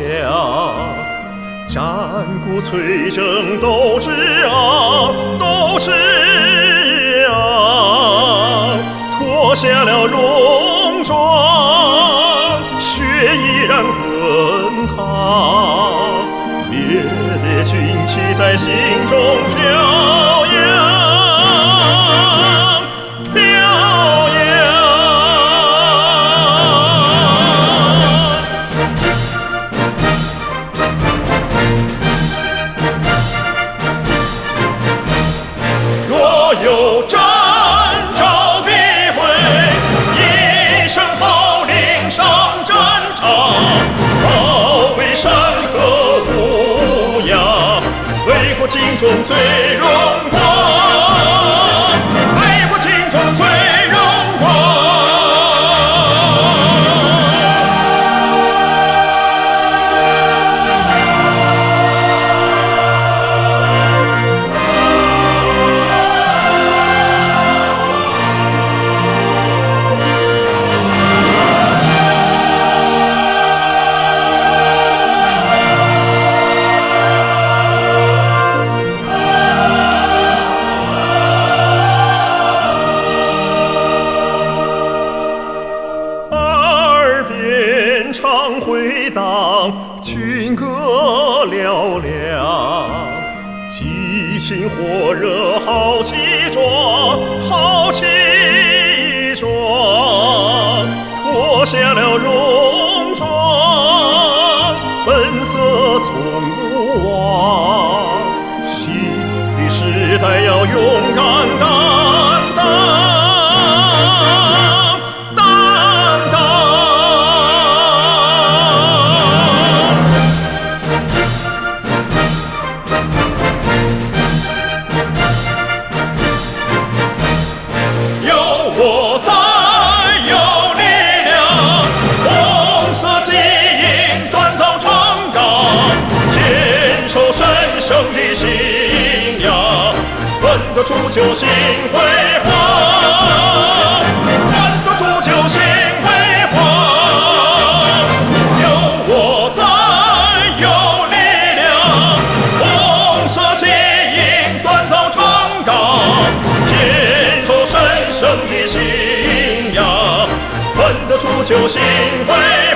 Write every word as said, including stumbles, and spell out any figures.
战鼓催征斗志昂，斗志昂，脱下了戎装，血依然滚烫，烈烈军旗在心中飘扬。有战朝必回，一声号令上战场，保卫山河无恙，为国尽忠最荣光，为国尽忠最荣光。唱回荡，军歌嘹亮，激情火热好气壮，好气壮，脱下了戎装，本色从不忘，新的时代要勇敢担当。我才有力量，红色基因锻造成钢，坚守神圣的信仰，奋斗铸就新辉煌，奋斗铸就新辉煌。有我在，有力量，红色基因锻造成钢，坚守神圣的信仰，奋斗铸就新辉。